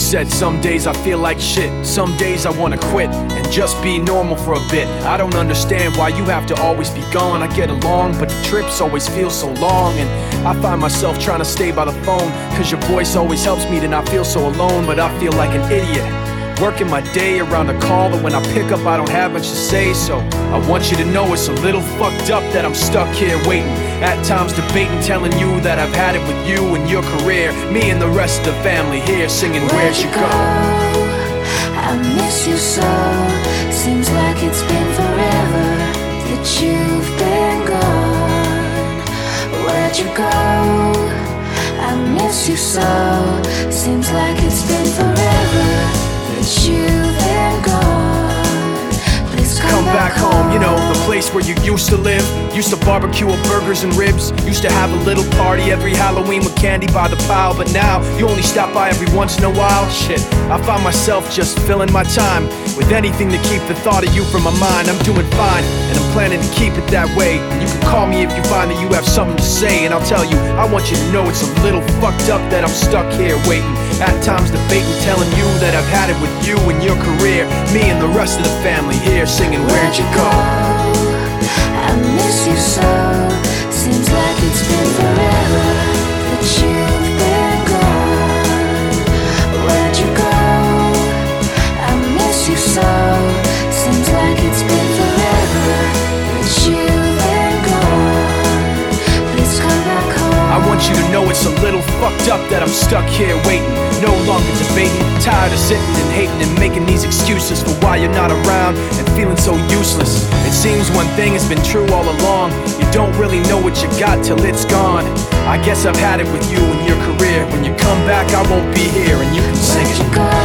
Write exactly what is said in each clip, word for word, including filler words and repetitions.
said some days I feel like shit, some days I wanna quit and just be normal for a bit. I don't understand why you have to always be gone. I get along, but the trips always feel so long, and I find myself trying to stay by the phone, cause your voice always helps me to not feel so alone. But I feel like an idiot, working my day around a call that when I pick up I don't have much to say. So I want you to know it's a little fucked up that I'm stuck here waiting, at times debating, telling you that I've had it with you and your career, me and the rest of the family here singing Where'd You Go? I miss you so. Seems like it's been forever that you've been gone. Where'd you go? I miss you so. Seems like it's been forever that you've been gone. Please come, Come back, back home, you know, the place where you used to live. Used to barbecue with burgers and ribs. Used to have a little party every Halloween with candy by the pile. But now, you only stop by every once in a while. Shit, I find myself just filling my time with anything to keep the thought of you from my mind. I'm doing fine, and I'm planning to keep it that way. And you can call me if you find that you have something to say, and I'll tell you, I want you to know it's a little fucked up that I'm stuck here waiting, at times debating, telling you that I've had it with you and your career, me and the rest of the family here singing Where'd You Go? I miss you so. Seems like it's been forever that you've been gone. Where'd you go? I miss you so. Seems like it's been forever that you've been gone. Please come back home. I want you to know it's a little fucked up that I'm stuck here waiting, no longer debating, tired of sitting and hating and making these excuses for why you're not around and feeling so useless. It seems one thing has been true all along, you don't really know what you got till it's gone. I guess I've had it with you and your career. When you come back I won't be here and you can sing Where'd it. you go?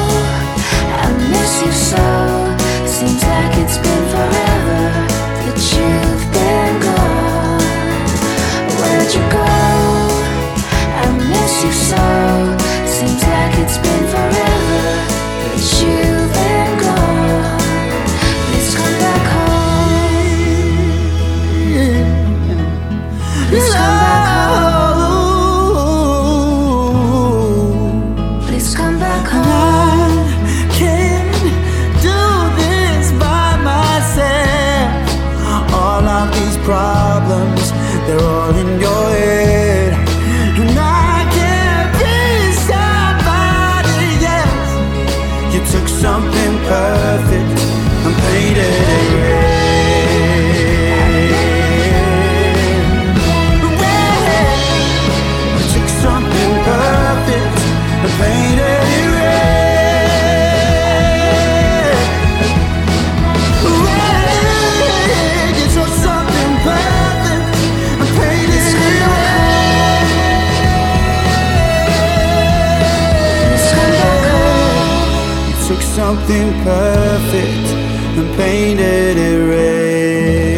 I miss you so. Seems like it's been forever that you've been gone. Where'd you go? I miss you so. Seems like it's been forever that you've been gone. Please come back home. Please come back home. Please come back home. I can't do this by myself. All of these problems, they're all in your head, and I can't be somebody else. You took something perfect and painted it red. You took something perfect and painted it red. Red. You took something perfect and painted it red. Please come back home. You took something perfect and painted it red.